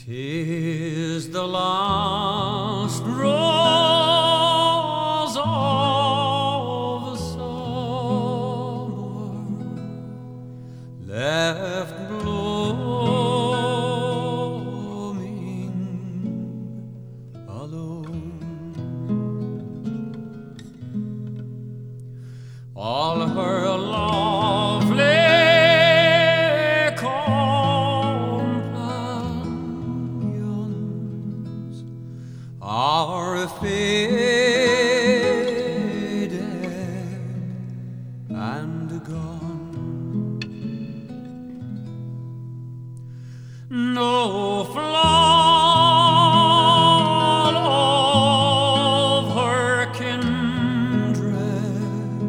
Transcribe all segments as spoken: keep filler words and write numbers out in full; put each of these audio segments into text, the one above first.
'Tis the last rose of the summer left blooming alone. All her lovely are faded and gone. No flower of her kindred,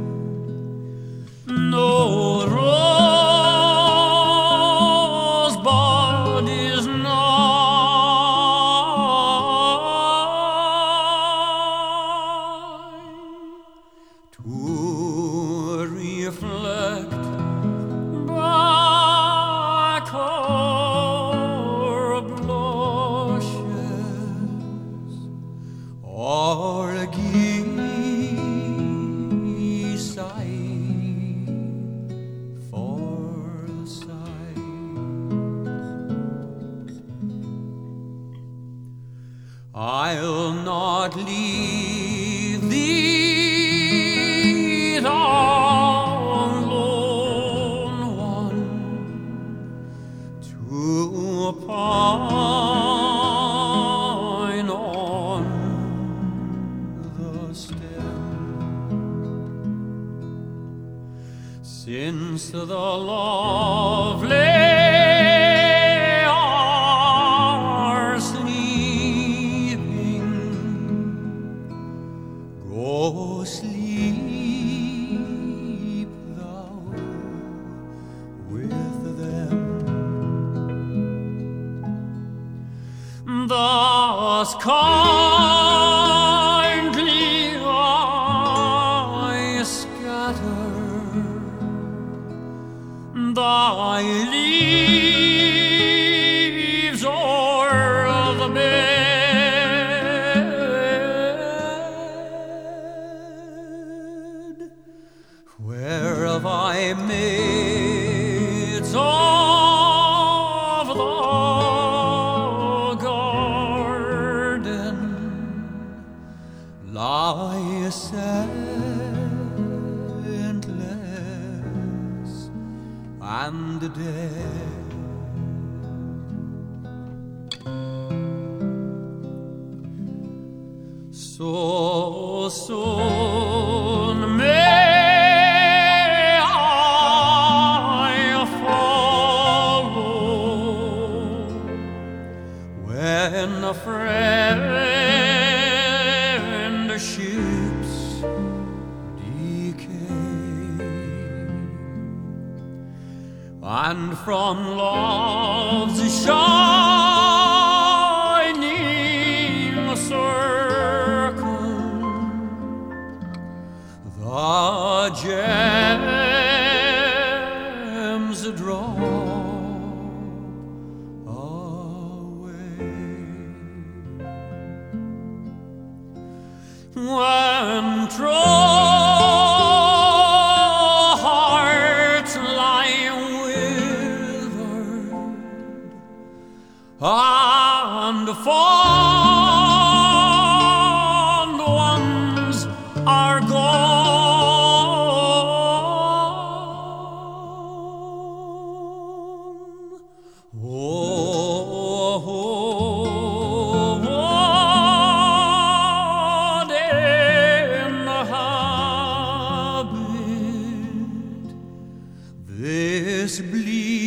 no rosebud is to reflect back her blushes, or give sigh for sigh. I'll not leave thee, thou lone one, to pine on the stem, since the lovely are sleeping. Go sleep thou with them. Thus kindly I scatter thy leaves o'er the bed, where thy maids of the garden lie scentless and dead. So soon may I follow, when the friendships decay, and from love's shining circle the gems drop away. When true hearts lie withered and fond ones are gone, oh, what in the habit this bleak